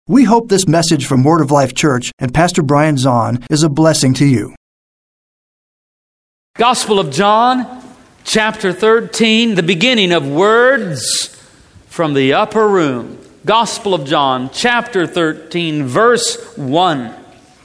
We hope this message from Word of Life Church and Pastor Brian Zahn is a blessing to you. Gospel of John, chapter 13, the beginning of words from the upper room. Gospel of John, chapter 13, verse 1.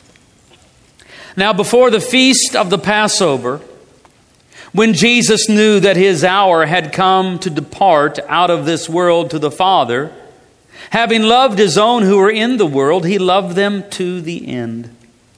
Now before the feast of the Passover, when Jesus knew that his hour had come to depart out of this world to the Father, having loved his own who were in the world, he loved them to the end.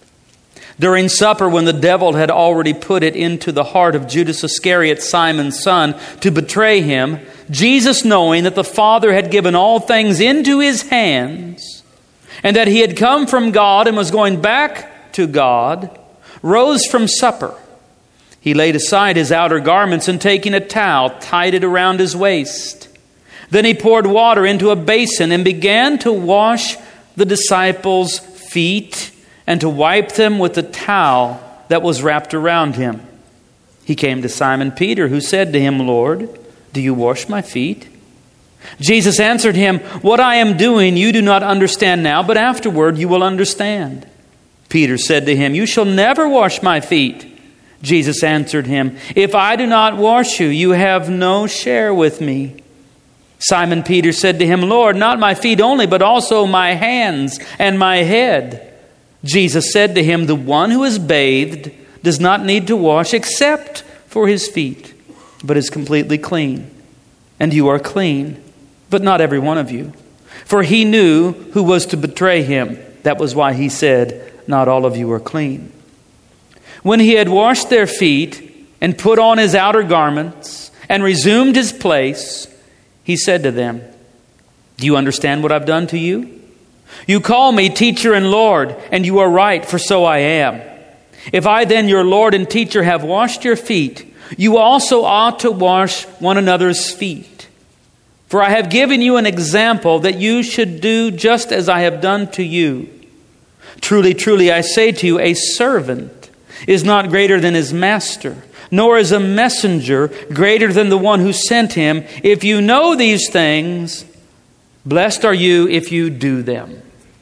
During supper, when the devil had already put it into the heart of Judas Iscariot, Simon's son, to betray him, Jesus, knowing that the Father had given all things into his hands, and that he had come from God and was going back to God, rose from supper. He laid aside his outer garments and, taking a towel, tied it around his waist. Then he poured water into a basin and began to wash the disciples' feet and to wipe them with the towel that was wrapped around him. He came to Simon Peter, who said to him, "Lord, do you wash my feet?" Jesus answered him, "What I am doing you do not understand now, but afterward you will understand." Peter said to him, "You shall never wash my feet." Jesus answered him, "If I do not wash you, you have no share with me." Simon Peter said to him, "Lord, not my feet only, but also my hands and my head." Jesus said to him, "The one who is bathed does not need to wash except for his feet, but is completely clean. And you are clean, but not every one of you." For he knew who was to betray him. That was why he said, "Not all of you are clean." When he had washed their feet and put on his outer garments and resumed his place, he said to them, "Do you understand what I've done to you? You call me teacher and Lord, and you are right, for so I am. If I then, your Lord and teacher, have washed your feet, you also ought to wash one another's feet. For I have given you an example that you should do just as I have done to you. Truly, truly, I say to you, a servant is not greater than his master, nor is a messenger greater than the one who sent him. If you know these things, blessed are you if you do them."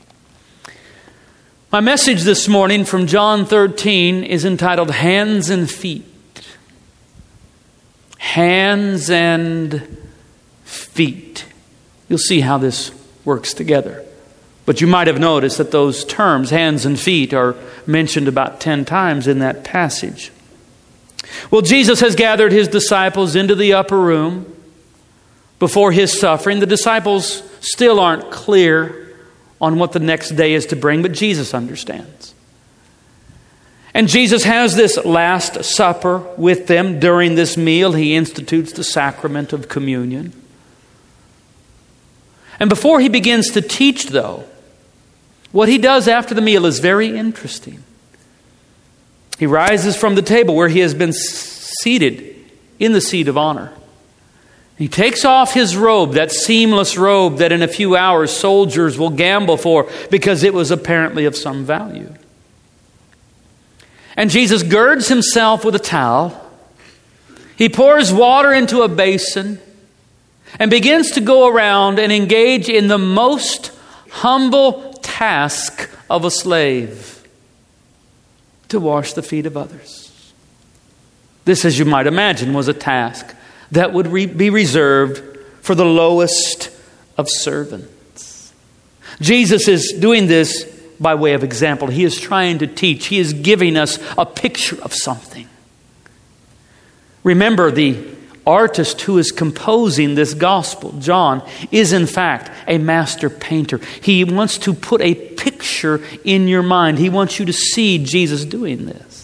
My message this morning from John 13 is entitled Hands and Feet. Hands and feet. You'll see how this works together. But you might have noticed that those terms, hands and feet, are mentioned about 10 times in that passage. Well, Jesus has gathered his disciples into the upper room before his suffering. The disciples still aren't clear on what the next day is to bring, but Jesus understands. And Jesus has this Last Supper with them. During this meal, he institutes the sacrament of communion. And before he begins to teach, though, what he does after the meal is very interesting. He rises from the table where he has been seated in the seat of honor. He takes off his robe, that seamless robe that in a few hours soldiers will gamble for because it was apparently of some value. And Jesus girds himself with a towel. He pours water into a basin and begins to go around and engage in the most humble task of a slave: to wash the feet of others. This, as you might imagine, was a task that would be reserved for the lowest of servants. Jesus is doing this by way of example. He is trying to teach. He is giving us a picture of something. Remember, the artist who is composing this gospel, John, is in fact a master painter. He wants to put a picture in your mind. He wants you to see Jesus doing this.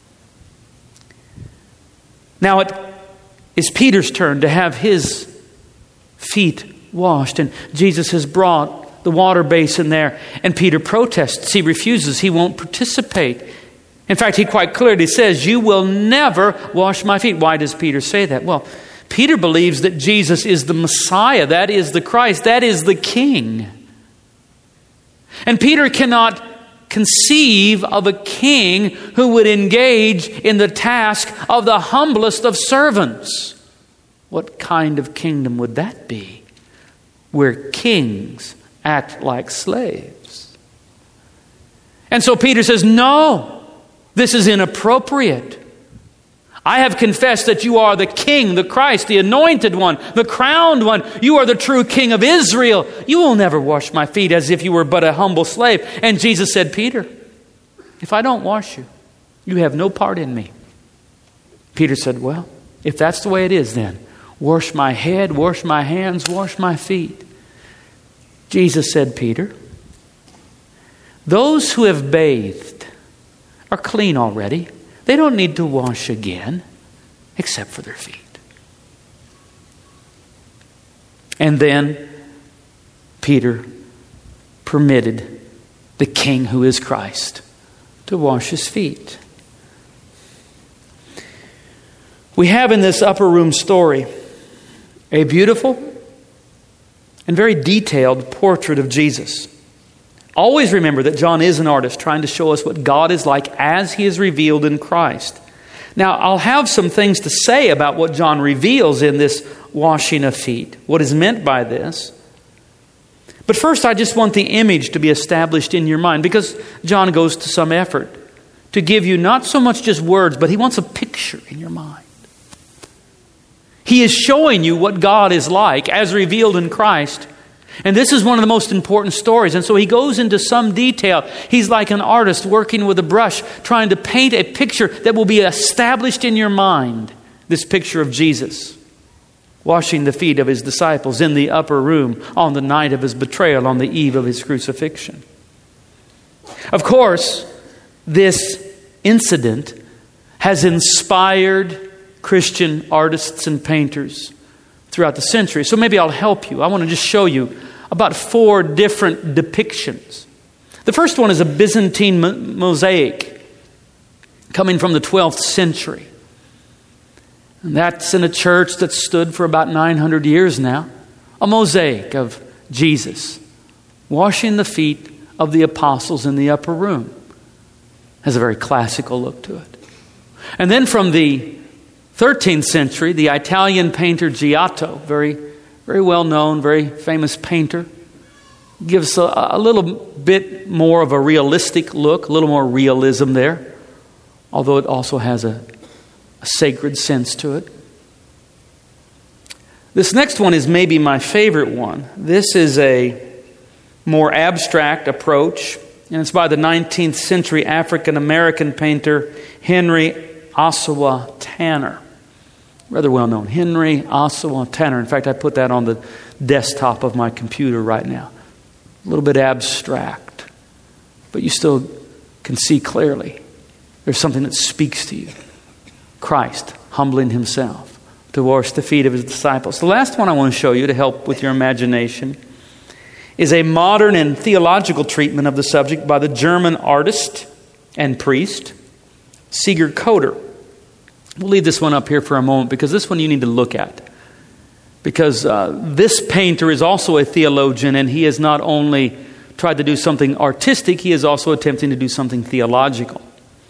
Now it is Peter's turn to have his feet washed, and Jesus has brought the water basin there, and Peter protests. He refuses. He won't participate. In fact, he quite clearly says, "You will never wash my feet." Why does Peter say that? Well, Peter believes that Jesus is the Messiah, that is the Christ, that is the King. And Peter cannot conceive of a king who would engage in the task of the humblest of servants. What kind of kingdom would that be? Where kings act like slaves. And so Peter says, no, this is inappropriate. I have confessed that you are the King, the Christ, the anointed one, the crowned one. You are the true King of Israel. You will never wash my feet as if you were but a humble slave. And Jesus said, Peter, if I don't wash you, you have no part in me. Peter said, well, if that's the way it is then, wash my head, wash my hands, wash my feet. Jesus said, Peter, those who have bathed are clean already. They don't need to wash again, except for their feet. And then Peter permitted the King who is Christ to wash his feet. We have in this upper room story a beautiful and very detailed portrait of Jesus. Always remember that John is an artist trying to show us what God is like as He is revealed in Christ. Now, I'll have some things to say about what John reveals in this washing of feet, what is meant by this. But first, I just want the image to be established in your mind, because John goes to some effort to give you not so much just words, but he wants a picture in your mind. He is showing you what God is like as revealed in Christ. And this is one of the most important stories. And so he goes into some detail. He's like an artist working with a brush, trying to paint a picture that will be established in your mind. This picture of Jesus washing the feet of His disciples in the upper room on the night of His betrayal, on the eve of His crucifixion. Of course, this incident has inspired Christian artists and painters throughout the century. So maybe I'll help you. I want to just show you about 4 different depictions. The first one is a Byzantine mosaic coming from the 12th century. And that's in a church that stood for about 900 years now. A mosaic of Jesus washing the feet of the apostles in the upper room. Has a very classical look to it. And then from the 13th century, the Italian painter Giotto, very, very well known, very famous painter, gives a little bit more of a realistic look, a little more realism there, although it also has a sacred sense to it. This next one is maybe my favorite one. This is a more abstract approach, and it's by the 19th century African-American painter Henry Ossawa Tanner. Rather well known. Henry Ossawa Tanner. In fact, I put that on the desktop of my computer right now. A little bit abstract, but you still can see clearly. There's something that speaks to you. Christ humbling Himself to wash the feet of His disciples. The last one I want to show you to help with your imagination is a modern and theological treatment of the subject by the German artist and priest Sigurd Koder. We'll leave this one up here for a moment because this one you need to look at. Because this painter is also a theologian, and he has not only tried to do something artistic, he is also attempting to do something theological.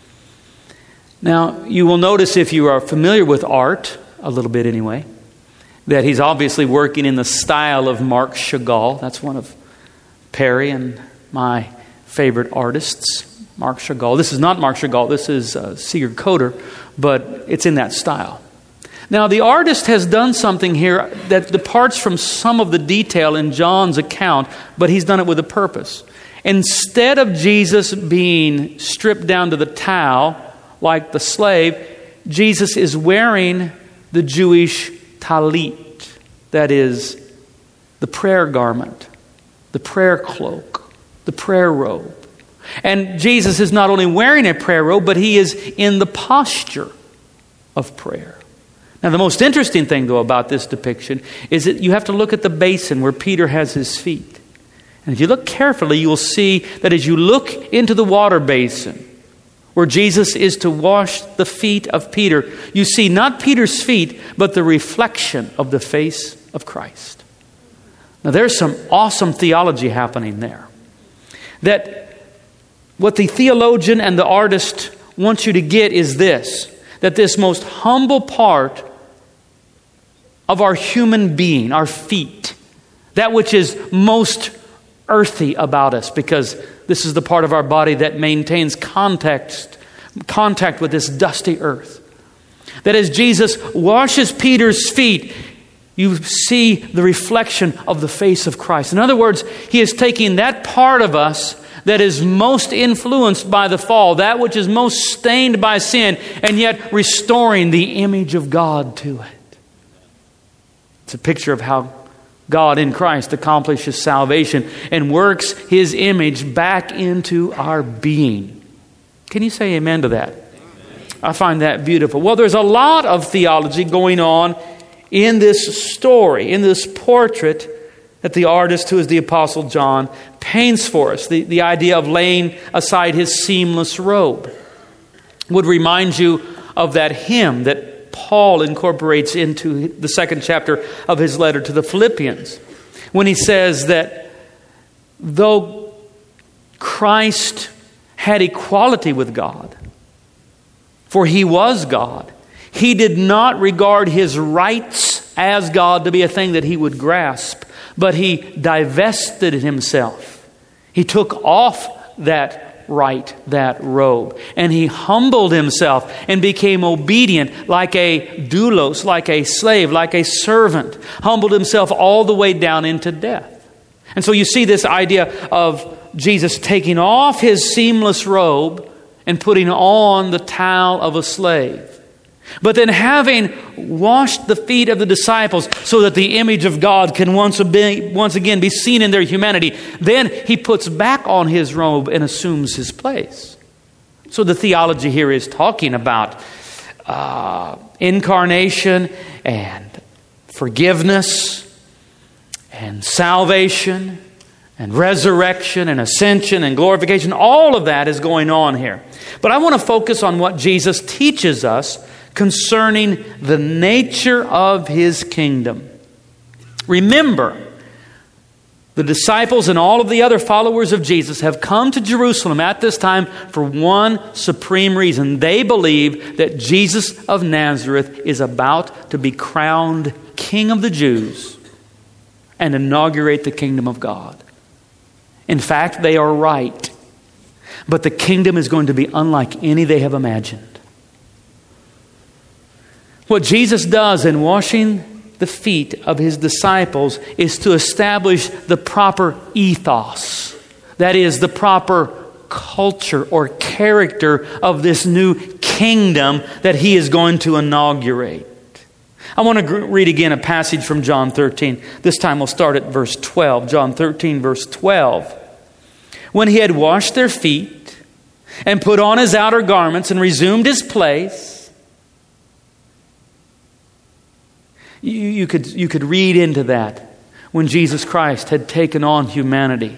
Now, you will notice if you are familiar with art, a little bit anyway, that he's obviously working in the style of Marc Chagall. That's one of Perry and my favorite artists. Marc Chagall. This is not Marc Chagall. This is Sigurd Koder, but it's in that style. Now, the artist has done something here that departs from some of the detail in John's account, but he's done it with a purpose. Instead of Jesus being stripped down to the towel like the slave, Jesus is wearing the Jewish talit, that is, the prayer garment, the prayer cloak, the prayer robe. And Jesus is not only wearing a prayer robe, but He is in the posture of prayer. Now, the most interesting thing, though, about this depiction is that you have to look at the basin where Peter has his feet. And if you look carefully, you will see that as you look into the water basin where Jesus is to wash the feet of Peter, you see not Peter's feet, but the reflection of the face of Christ. Now, there's some awesome theology happening there. That what the theologian and the artist want you to get is this, that this most humble part of our human being, our feet, that which is most earthy about us because this is the part of our body that maintains contact with this dusty earth. That as Jesus washes Peter's feet, you see the reflection of the face of Christ. In other words, He is taking that part of us that is most influenced by the fall, that which is most stained by sin, and yet restoring the image of God to it. It's a picture of how God in Christ accomplishes salvation and works His image back into our being. Can you say amen to that? I find that beautiful. Well, there's a lot of theology going on in this story, in this portrait that the artist, who is the Apostle John, paints for us. The idea of laying aside his seamless robe would remind you of that hymn that Paul incorporates into the second chapter of his letter to the Philippians, when he says that though Christ had equality with God, for He was God, He did not regard His rights as God to be a thing that He would grasp, but He divested Himself. He took off that right, that robe, and He humbled Himself and became obedient like a doulos, like a slave, like a servant. Humbled Himself all the way down into death. And so you see this idea of Jesus taking off His seamless robe and putting on the towel of a slave. But then having washed the feet of the disciples so that the image of God can once again be seen in their humanity, then He puts back on His robe and assumes His place. So the theology here is talking about incarnation and forgiveness and salvation and resurrection and ascension and glorification. All of that is going on here. But I want to focus on what Jesus teaches us concerning the nature of His kingdom. Remember, the disciples and all of the other followers of Jesus have come to Jerusalem at this time for one supreme reason. They believe that Jesus of Nazareth is about to be crowned King of the Jews and inaugurate the kingdom of God. In fact, they are right. But the kingdom is going to be unlike any they have imagined. What Jesus does in washing the feet of His disciples is to establish the proper ethos. That is, the proper culture or character of this new kingdom that He is going to inaugurate. I want to read again a passage from John 13. This time we'll start at verse 12. John 13, verse 12. When He had washed their feet and put on His outer garments and resumed His place, you could read into that when Jesus Christ had taken on humanity,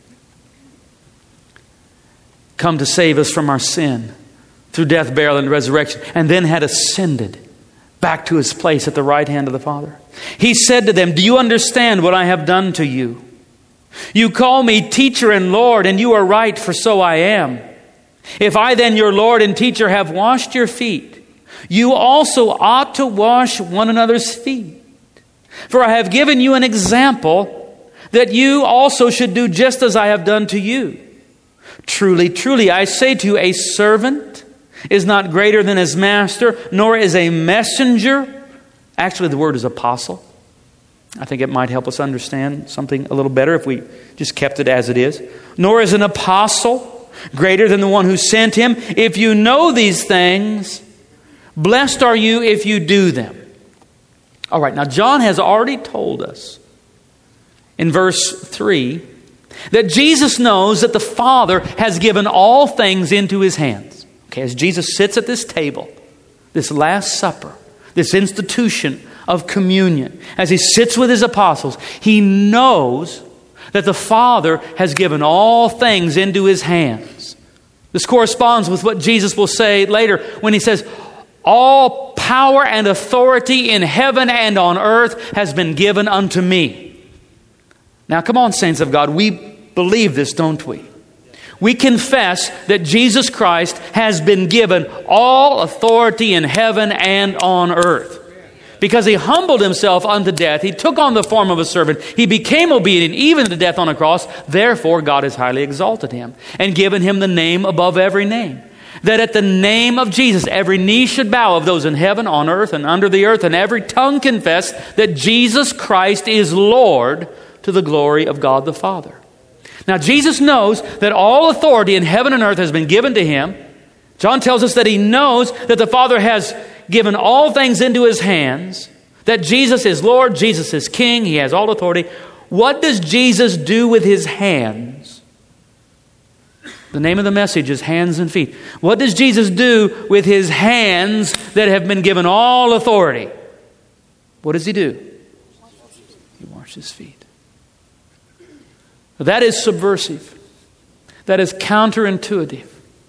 come to save us from our sin through death, burial, and resurrection, and then had ascended back to His place at the right hand of the Father. He said to them, "Do you understand what I have done to you? You call me teacher and Lord, and you are right, for so I am. If I then, your Lord and teacher, have washed your feet, you also ought to wash one another's feet. For I have given you an example that you also should do just as I have done to you. Truly, truly, I say to you, a servant is not greater than his master, nor is a messenger." Actually, the word is apostle. I think it might help us understand something a little better if we just kept it as it is. "Nor is an apostle greater than the one who sent him. If you know these things, blessed are you if you do them." All right, now John has already told us in verse 3 that Jesus knows that the Father has given all things into His hands. Okay, as Jesus sits at this table, this Last Supper, this institution of communion, as He sits with His apostles, He knows that the Father has given all things into His hands. This corresponds with what Jesus will say later when He says, "All power and authority in heaven and on earth has been given unto me." Now come on, saints of God, we believe this, don't we? We confess that Jesus Christ has been given all authority in heaven and on earth. because he humbled himself unto death, he took on the form of a servant, he became obedient even to death on a cross, therefore God has highly exalted him and given him the name above every name. That at the name of Jesus, every knee should bow of those in heaven, on earth, and under the earth, and every tongue confess that Jesus Christ is Lord, to the glory of God the Father. Now, Jesus knows that all authority in heaven and earth has been given to him. John tells us that he knows that the Father has given all things into his hands, that Jesus is Lord, Jesus is King, he has all authority. What does Jesus do with his hands? The name of the message is hands and feet. What does Jesus do with his hands that have been given all authority? What does he do? He washes his feet. That is subversive. That is counterintuitive.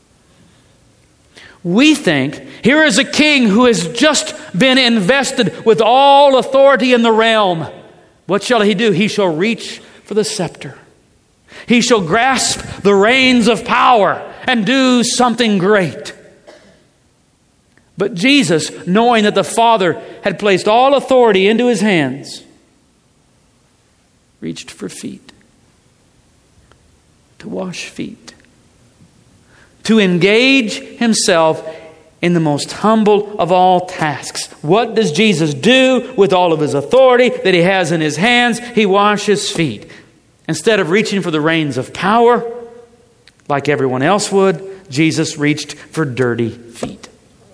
We think, here is a king who has just been invested with all authority in the realm. What shall he do? He shall reach for the scepter. He shall grasp the reins of power and do something great. But Jesus, knowing that the Father had placed all authority into his hands, reached for feet. To wash feet. To engage himself in the most humble of all tasks. What does Jesus do with all of his authority that he has in his hands? He washes feet. Instead of reaching for the reins of power, like everyone else would, Jesus reached for dirty feet.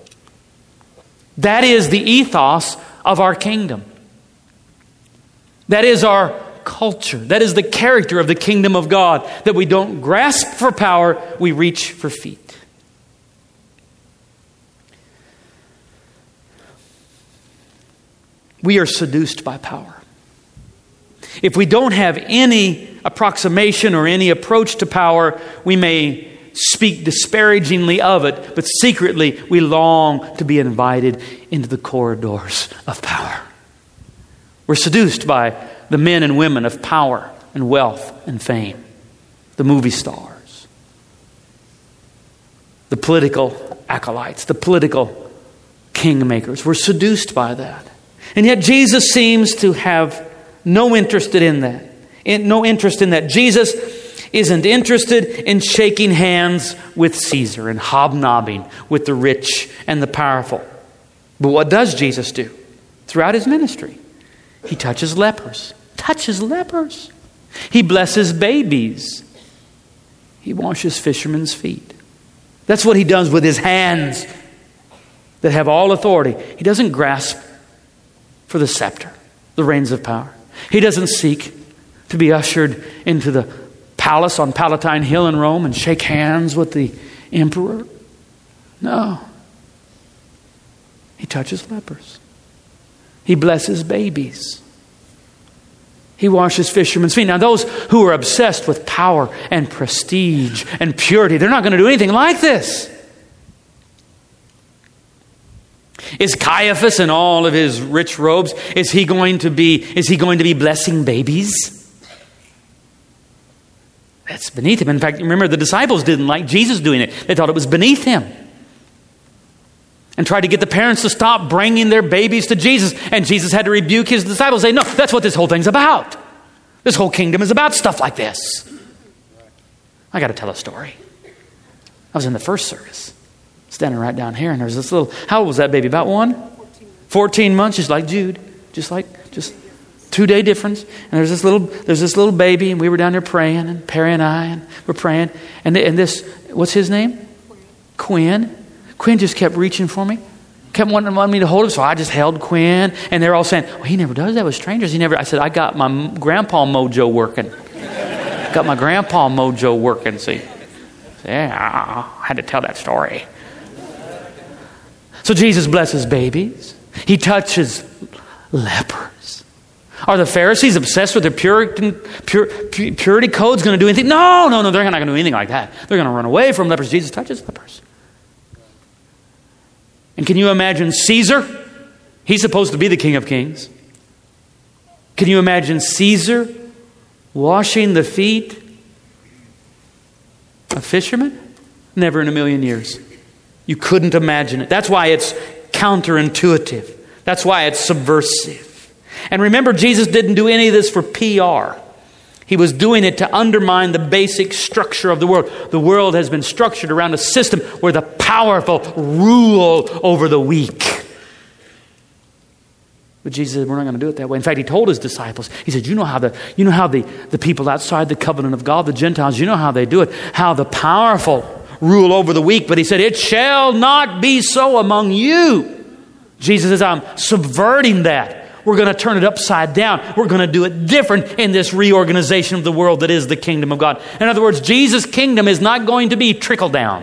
That is the ethos of our kingdom. That is our culture. That is the character of the kingdom of God. That we don't grasp for power, we reach for feet. We are seduced by power. If we don't have any approximation or any approach to power, we may speak disparagingly of it, but secretly we long to be invited into the corridors of power. We're seduced by the men and women of power and wealth and fame, the movie stars, the political acolytes, the political kingmakers. We're seduced by that. And yet Jesus seems to have no interest in that. Jesus isn't interested in shaking hands with Caesar and hobnobbing with the rich and the powerful. But what does Jesus do? Throughout his ministry, he touches lepers. He blesses babies. He washes fishermen's feet. That's what he does with his hands that have all authority. He doesn't grasp for the scepter, the reins of power. He doesn't seek to be ushered into the palace on Palatine Hill in Rome and shake hands with the emperor. No. He touches lepers. He blesses babies. He washes fishermen's feet. Now, those who are obsessed with power and prestige and purity, they're not going to do anything like this. Is Caiaphas in all of his rich robes, is he going to be blessing babies? That's beneath him. In fact, remember, the disciples didn't like Jesus doing it. They thought it was beneath him. And tried to get the parents to stop bringing their babies to Jesus. And Jesus had to rebuke his disciples, say, no, that's what this whole thing's about. This whole kingdom is about stuff like this. I got to tell a story. I was in the first service, standing right down here, and there's this little, how old was that baby? About 14 months, just like Jude. Just 2-day difference. And there's this little baby, and we were down there praying, and Perry and I, and we're praying. And this, what's his name? Quinn. Quinn just kept reaching for me. Kept wanting me to hold him, so I just held Quinn. And they're all saying, well, he never does that with strangers. I said, I got my grandpa mojo working. See? Yeah, I had to tell that story. So Jesus blesses babies. He touches lepers. Are the Pharisees obsessed with their purity codes going to do anything? No, they're not going to do anything like that. They're going to run away from lepers. Jesus touches lepers. And can you imagine Caesar? He's supposed to be the King of Kings. Can you imagine Caesar washing the feet of fishermen? Never in a million years. You couldn't imagine it. That's why it's counterintuitive. That's why it's subversive. And remember, Jesus didn't do any of this for PR. He was doing it to undermine the basic structure of the world. The world has been structured around a system where the powerful rule over the weak. But Jesus said, we're not going to do it that way. In fact, he told his disciples, he said, you know how the people outside the covenant of God, the Gentiles, you know how they do it, how the powerful rule over the weak. But he said, it shall not be so among you. Jesus says, I'm subverting that. We're going to turn it upside down. We're going to do it different in this reorganization of the world that is the kingdom of God. In other words, Jesus' kingdom is not going to be trickle down.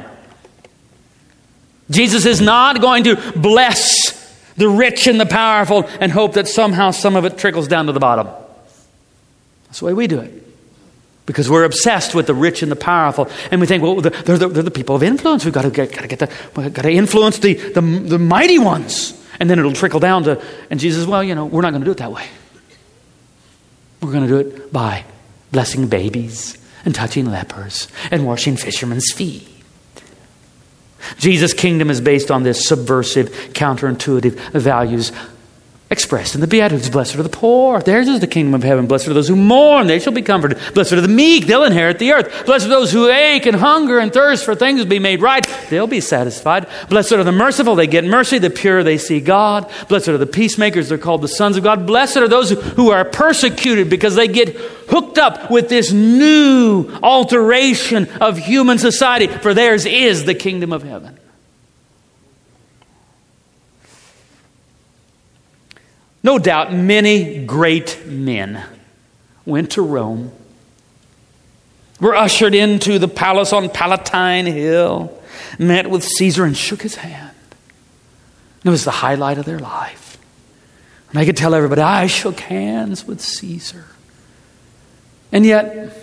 Jesus is not going to bless the rich and the powerful and hope that somehow some of it trickles down to the bottom. That's the way we do it. Because we're obsessed with the rich and the powerful. And we think, well, they're the people of influence. We've got to influence the mighty ones. And then it'll trickle down to, and Jesus says, well, we're not going to do it that way. We're going to do it by blessing babies and touching lepers and washing fishermen's feet. Jesus' kingdom is based on this subversive, counterintuitive values expressed in the Beatitudes. Blessed are the poor. Theirs is the kingdom of heaven. Blessed are those who mourn. They shall be comforted. Blessed are the meek. They'll inherit the earth. Blessed are those who ache and hunger and thirst for things to be made right. They'll be satisfied. Blessed are the merciful. They get mercy. The pure, they see God. Blessed are the peacemakers. They're called the sons of God. Blessed are those who are persecuted because they get hooked up with this new alteration of human society. For theirs is the kingdom of heaven. No doubt many great men went to Rome, were ushered into the palace on Palatine Hill, met with Caesar and shook his hand. It was the highlight of their life. And I could tell everybody, I shook hands with Caesar. And yet,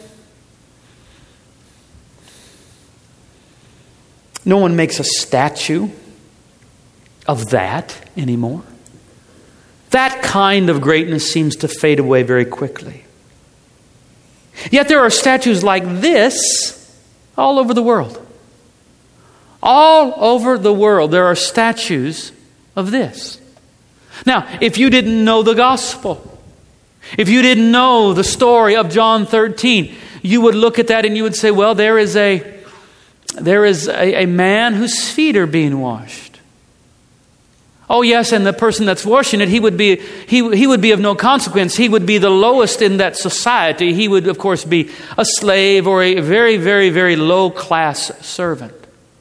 no one makes a statue of that anymore. That kind of greatness seems to fade away very quickly. Yet there are statues like this all over the world. All over the world there are statues of this. Now, if you didn't know the gospel, if you didn't know the story of John 13, you would look at that and you would say, well, there is a man whose feet are being washed. Oh yes, and the person that's washing it, he would be of no consequence. He would be the lowest in that society. He would, of course, be a slave or a very, very, very low-class servant.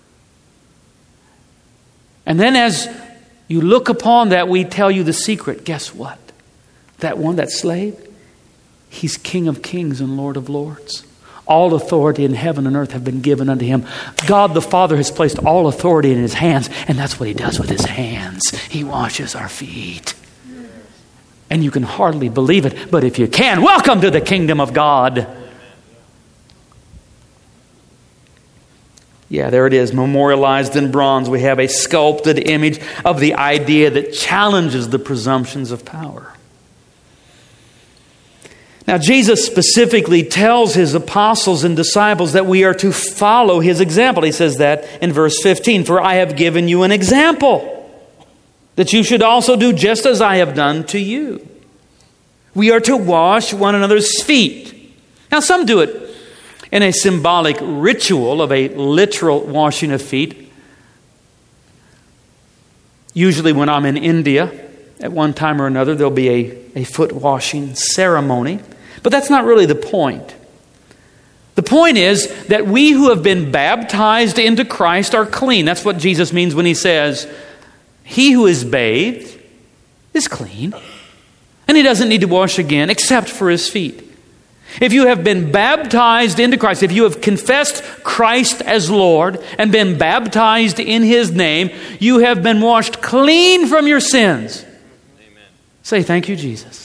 And then as you look upon that, we tell you the secret. Guess what? That slave, he's King of kings and Lord of lords. All authority in heaven and earth have been given unto him. God the Father has placed all authority in his hands, and that's what he does with his hands. He washes our feet. And you can hardly believe it, but if you can, welcome to the kingdom of God. Yeah, there it is, memorialized in bronze. We have a sculpted image of the idea that challenges the presumptions of power. Now, Jesus specifically tells his apostles and disciples that we are to follow his example. He says that in verse 15, for I have given you an example that you should also do just as I have done to you. We are to wash one another's feet. Now, some do it in a symbolic ritual of a literal washing of feet. Usually when I'm in India, at one time or another, there'll be a foot washing ceremony. But that's not really the point. The point is that we who have been baptized into Christ are clean. That's what Jesus means when he says, he who is bathed is clean. And he doesn't need to wash again except for his feet. If you have been baptized into Christ, if you have confessed Christ as Lord and been baptized in his name, you have been washed clean from your sins. Amen. Say, thank you, Jesus.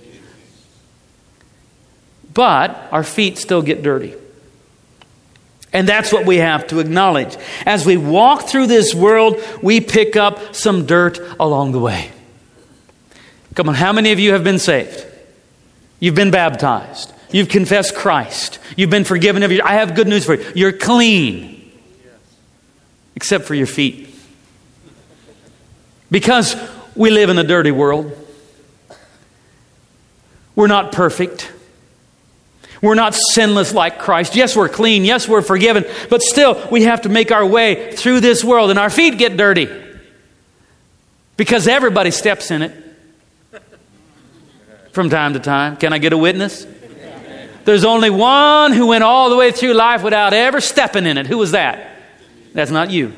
But our feet still get dirty. And that's what we have to acknowledge. As we walk through this world, we pick up some dirt along the way. Come on, how many of you have been saved? You've been baptized. You've confessed Christ. You've been forgiven of your... I have good news for you. You're clean. Except for your feet. Because We live in a dirty world. We're not perfect. We're not sinless like Christ. Yes, we're clean. Yes, we're forgiven. But still, we have to make our way through this world, and our feet get dirty because everybody steps in it from time to time. Can I get a witness? There's only one who went all the way through life without ever stepping in it. Who was that? That's not you.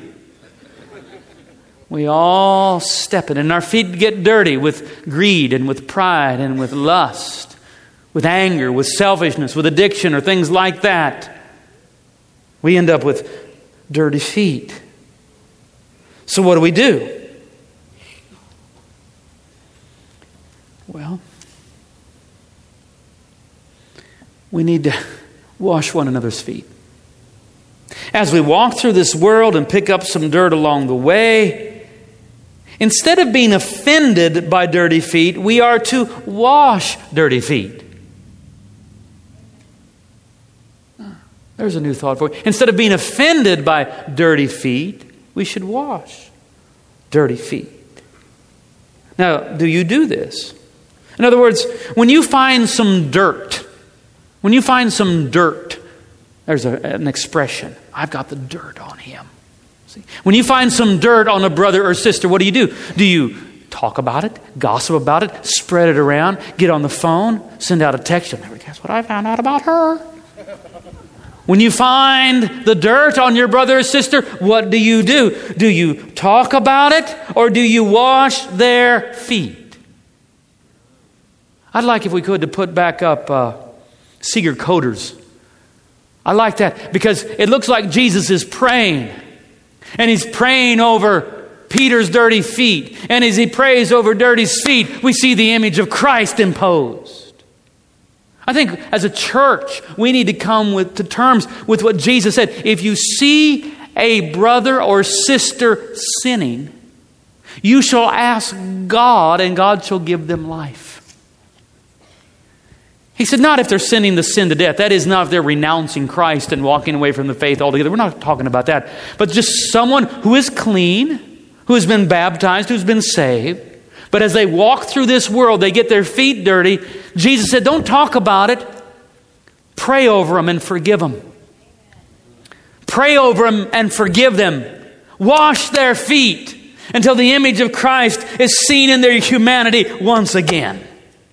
We all step in it, and our feet get dirty with greed and with pride and with lust, with anger, with selfishness, with addiction or things like that. We end up with dirty feet. So what do? Well, we need to wash one another's feet. As we walk through this world and pick up some dirt along the way, instead of being offended by dirty feet, we are to wash dirty feet. There's a new thought for you. Instead of being offended by dirty feet, we should wash dirty feet. Now, do you do this? In other words, when you find some dirt, there's an expression. I've got the dirt on him. See? When you find some dirt on a brother or sister, what do? Do you talk about it, gossip about it, spread it around, get on the phone, send out a text? Guess what I found out about her? When you find the dirt on your brother or sister, what do? Do you talk about it, or do you wash their feet? I'd like, if we could, to put back up Seeger Coders. I like that because it looks like Jesus is praying. And he's praying over Peter's dirty feet. And as he prays over dirty's feet, we see the image of Christ imposed. I think as a church, we need to come to terms with what Jesus said. If you see a brother or sister sinning, you shall ask God, and God shall give them life. He said, not if they're sinning the sin to death. That is not if they're renouncing Christ and walking away from the faith altogether. We're not talking about that. But just someone who is clean, who has been baptized, who's been saved. But as they walk through this world, they get their feet dirty. Jesus said, don't talk about it. Pray over them and forgive them. Pray over them and forgive them. Wash their feet until the image of Christ is seen in their humanity once again.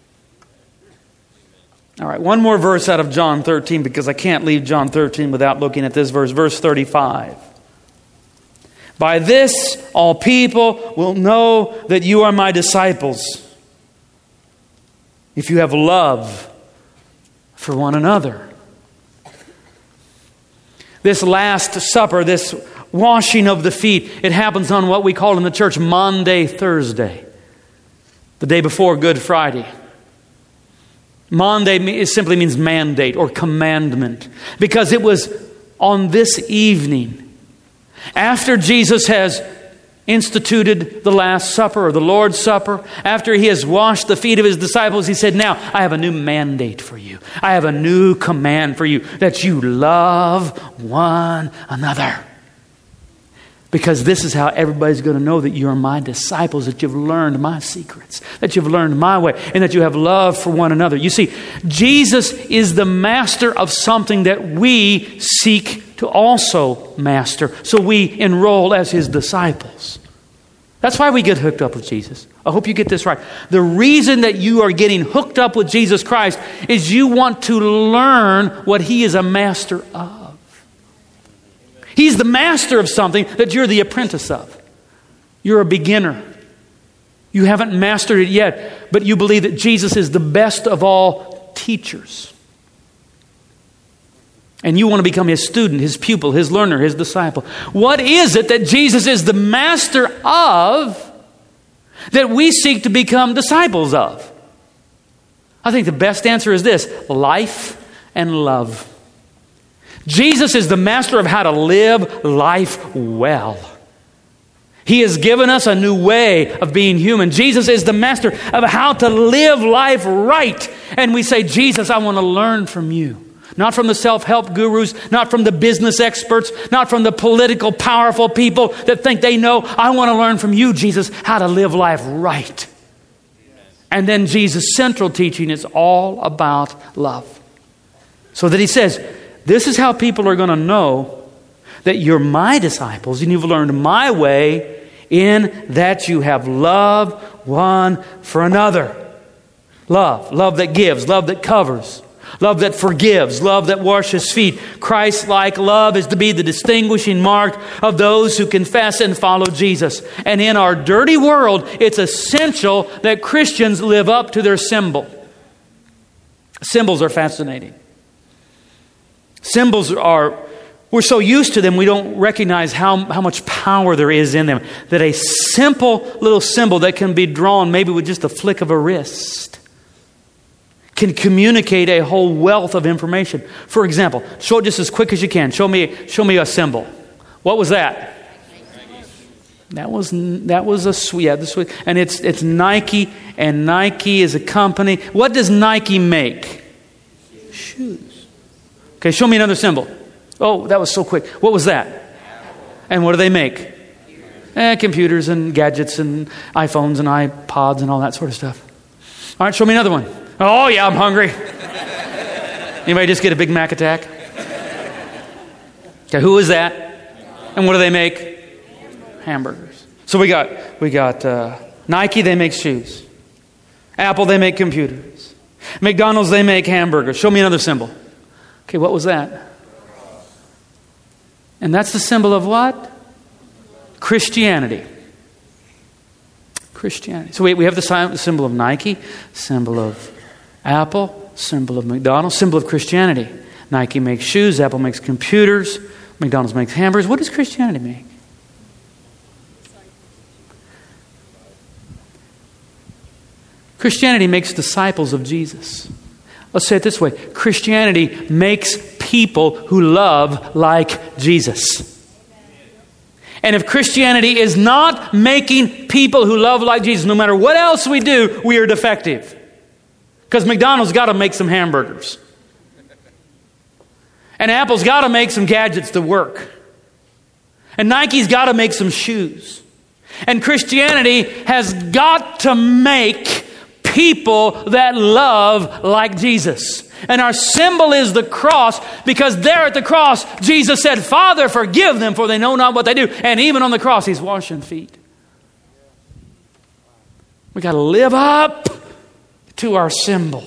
All right, one more verse out of John 13, because I can't leave John 13 without looking at this verse. Verse 35. By this all people will know that you are my disciples, if you have love for one another. This Last Supper, this washing of the feet, it happens on what we call in the church Maundy Thursday, the day before Good Friday. Maundy simply means mandate or commandment, because it was on this evening, after Jesus has instituted the Last Supper or the Lord's Supper, after he has washed the feet of his disciples, he said, now I have a new mandate for you. I have a new command for you, that you love one another. Because this is how everybody's going to know that you're my disciples, that you've learned my secrets, that you've learned my way, and that you have love for one another. You see, Jesus is the master of something that we seek to also master. So we enroll as his disciples. That's why we get hooked up with Jesus. I hope you get this right. The reason that you are getting hooked up with Jesus Christ is you want to learn what he is a master of. He's the master of something that you're the apprentice of. You're a beginner. You haven't mastered it yet, but you believe that Jesus is the best of all teachers. And you want to become his student, his pupil, his learner, his disciple. What is it that Jesus is the master of that we seek to become disciples of? I think the best answer is this: life and love. Jesus is the master of how to live life well. He has given us a new way of being human. Jesus is the master of how to live life right. And we say, Jesus, I want to learn from you. not from the self-help gurus, not from the business experts, not from the political powerful people that think they know. I want to learn from you, Jesus, how to live life right. And then Jesus' central teaching is all about love. So that he says, this is how people are going to know that you're my disciples and you've learned my way, in that you have love one for another. Love that gives, love that covers, love that forgives, love that washes feet. Christ-like love is to be the distinguishing mark of those who confess and follow Jesus. And in our dirty world, it's essential that Christians live up to their symbol. Symbols are fascinating. Symbols are, we're so used to them, we don't recognize how much power there is in them. That a simple little symbol that can be drawn maybe with just a flick of a wrist can communicate a whole wealth of information. For example, show it just as quick as you can. Show me a symbol. What was that? That was a sweet, and it's Nike, and Nike is a company. What does Nike make? Shoes. Okay, show me another symbol. Oh, that was so quick. What was that? And what do they make? Computers and gadgets and iPhones and iPods and all that sort of stuff. All right, show me another one. Oh, yeah, I'm hungry. Anybody just get a Big Mac attack? Okay, who is that? And what do they make? Hamburgers. So we got Nike, they make shoes. Apple, they make computers. McDonald's, they make hamburgers. Show me another symbol. Okay, what was that? And that's the symbol of what? Christianity. Christianity. So we have the symbol of Nike, symbol of Apple, symbol of McDonald's, symbol of Christianity. Nike makes shoes, Apple makes computers, McDonald's makes hamburgers. What does Christianity make? Christianity makes disciples of Jesus. Let's say it this way. Christianity makes people who love like Jesus. And if Christianity is not making people who love like Jesus, no matter what else we do, we are defective. Because McDonald's got to make some hamburgers. And Apple's got to make some gadgets to work. And Nike's got to make some shoes. And Christianity has got to make people that love like Jesus. And our symbol is the cross, because there at the cross, Jesus said, Father, forgive them, for they know not what they do. And even on the cross, He's washing feet. We got to live up to our symbol.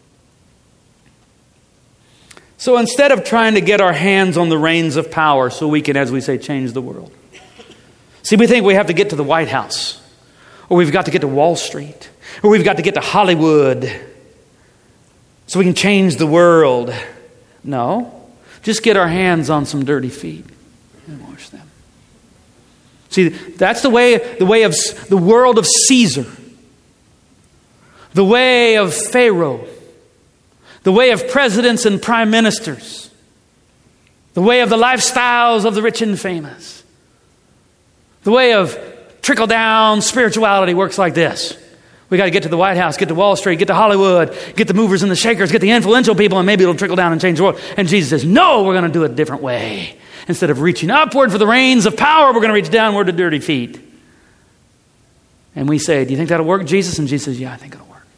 So instead of trying to get our hands on the reins of power so we can, as we say, change the world. See, we think we have to get to the White House, or we've got to get to Wall Street, or we've got to get to Hollywood so we can change the world. No, just get our hands on some dirty feet and wash them. See, that's the way of the world of Caesar, the way of Pharaoh, the way of presidents and prime ministers, the way of the lifestyles of the rich and famous, the way of trickle-down spirituality works like this. We got to get to the White House, get to Wall Street, get to Hollywood, get the movers and the shakers, get the influential people, and maybe it'll trickle down and change the world. And Jesus says, no, we're going to do it a different way. Instead of reaching upward for the reins of power, we're going to reach downward to dirty feet. And we say, do you think that'll work, Jesus? And Jesus says, yeah, I think it'll work.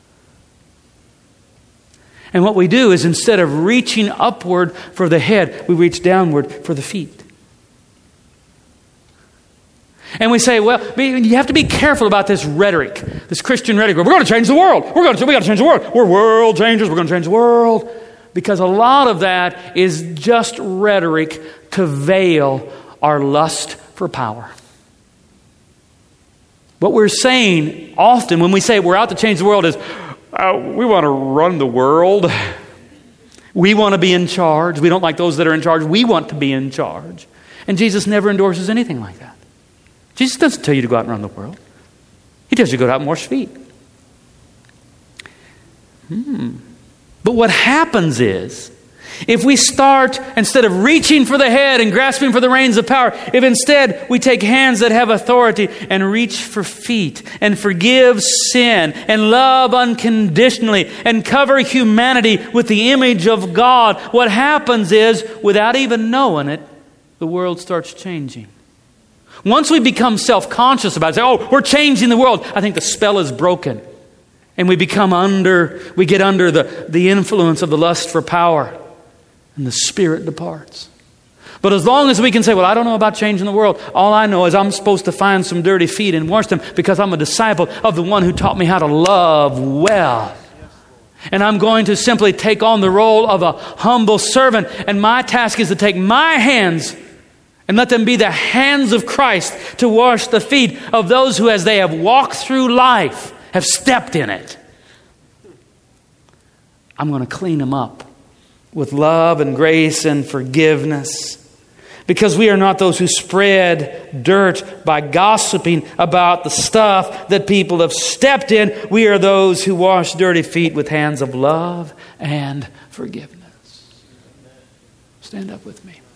And what we do is, instead of reaching upward for the head, we reach downward for the feet. And we say, well, you have to be careful about this rhetoric, this Christian rhetoric. We're going to change the world. We got to change the world. We're world changers. We're going to change the world. Because a lot of that is just rhetoric to veil our lust for power. What we're saying often when we say we're out to change the world is, we want to run the world. We want to be in charge. We don't like those that are in charge. We want to be in charge. And Jesus never endorses anything like that. Jesus doesn't tell you to go out and run the world. He tells you to go out and wash feet. But what happens is If we start, instead of reaching for the head and grasping for the reins of power, if instead we take hands that have authority and reach for feet and forgive sin and love unconditionally and cover humanity with the image of God, what happens is, without even knowing it, the world starts changing. Once we become self-conscious about it, say, oh, we're changing the world, I think the spell is broken. And we get under the influence of the lust for power. And the Spirit departs. But as long as we can say, well, I don't know about changing the world. All I know is I'm supposed to find some dirty feet and wash them because I'm a disciple of the one who taught me how to love well. And I'm going to simply take on the role of a humble servant. And my task is to take my hands and let them be the hands of Christ to wash the feet of those who, as they have walked through life, have stepped in it. I'm going to clean them up with love and grace and forgiveness. Because we are not those who spread dirt by gossiping about the stuff that people have stepped in. We are those who wash dirty feet with hands of love and forgiveness. Stand up with me.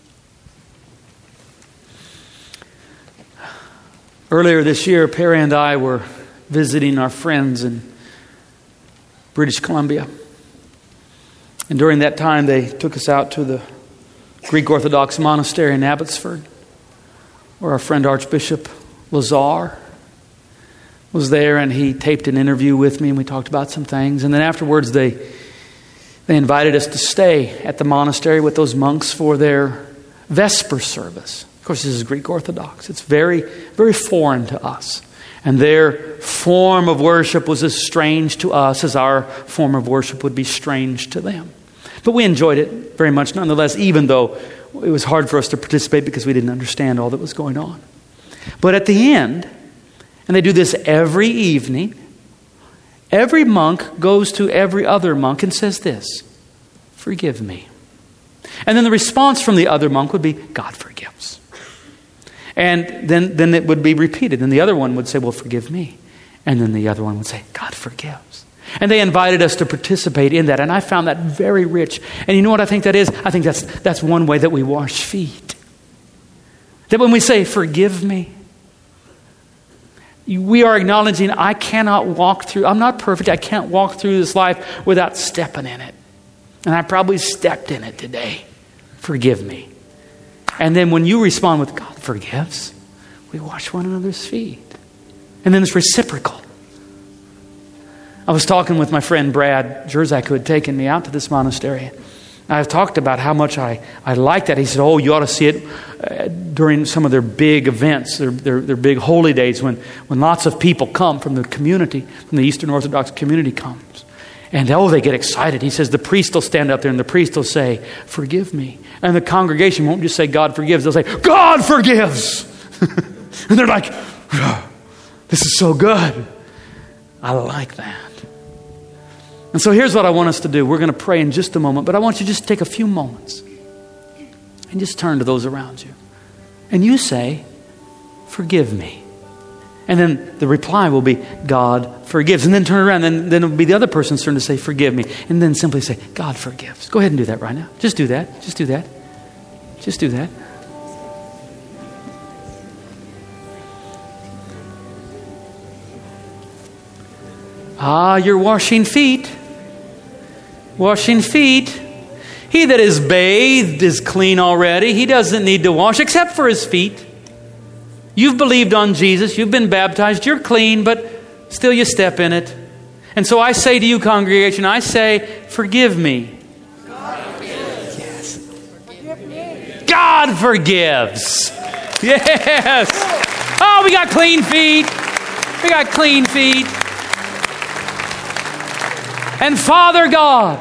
Earlier this year, Perry and I were visiting our friends in British Columbia. And during that time, they took us out to the Greek Orthodox monastery in Abbotsford, where our friend Archbishop Lazar was there, and he taped an interview with me, and we talked about some things. And then afterwards, they invited us to stay at the monastery with those monks for their Vesper service. Of course, this is Greek Orthodox. It's very, very foreign to us. And their form of worship was as strange to us as our form of worship would be strange to them. But we enjoyed it very much nonetheless, even though it was hard for us to participate because we didn't understand all that was going on. But at the end, and they do this every evening, every monk goes to every other monk and says this, "Forgive me." And then the response from the other monk would be, "God forgives." And then it would be repeated. And the other one would say, "Well, forgive me." And then the other one would say, "God forgives." And they invited us to participate in that. And I found that very rich. And you know what I think that is? I think that's one way that we wash feet. That when we say, "Forgive me," we are acknowledging I cannot walk through, I'm not perfect, I can't walk through this life without stepping in it. And I probably stepped in it today. Forgive me. And then when you respond with, "God forgives," we wash one another's feet. And then it's reciprocal. I was talking with my friend Brad Jerzak, who had taken me out to this monastery. I've talked about how much I like that. He said, "Oh, you ought to see it during some of their big events, their big holy days when lots of people come from the community, from the Eastern Orthodox community comes. And they get excited." He says the priest will stand up there and the priest will say, "Forgive me." And the congregation won't just say, "God forgives." They'll say, "God forgives." And they're like, "This is so good." I like that. And so here's what I want us to do. We're going to pray in just a moment, but I want you to just take a few moments and just turn to those around you. And you say, "Forgive me." And then the reply will be, "God forgives." And then turn around, and then it'll be the other person's turn to say, "Forgive me." And then simply say, "God forgives." Go ahead and do that right now. Just do that. Just do that. Just do that. You're washing feet. Washing feet. He that is bathed is clean already. He doesn't need to wash except for his feet. You've believed on Jesus. You've been baptized. You're clean, but still you step in it. And so I say to you, congregation, I say, "Forgive me." God forgives. Yes. Forgive me. God forgives. Yes. Oh, we got clean feet. We got clean feet. And Father God,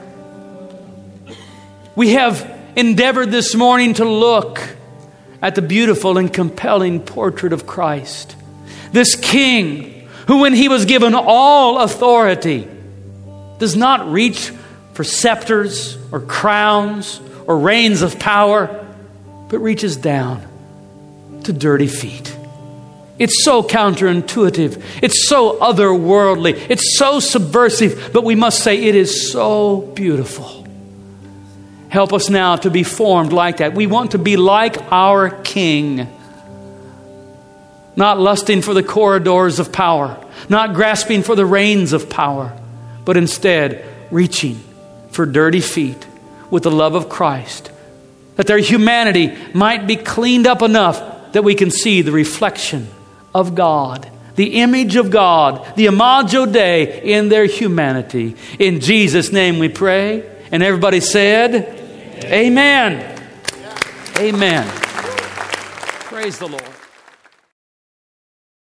we have endeavored this morning to look at the beautiful and compelling portrait of Christ. This King who, when he was given all authority, does not reach for scepters or crowns or reins of power, but reaches down to dirty feet. It's so counterintuitive. It's so otherworldly. It's so subversive. But we must say it is so beautiful. Help us now to be formed like that. We want to be like our King. Not lusting for the corridors of power, not grasping for the reins of power, but instead reaching for dirty feet with the love of Christ, that their humanity might be cleaned up enough that we can see the reflection of God, the image of God, the Imago Dei in their humanity. In Jesus' name we pray. And everybody said, Amen. Amen. Praise the Lord.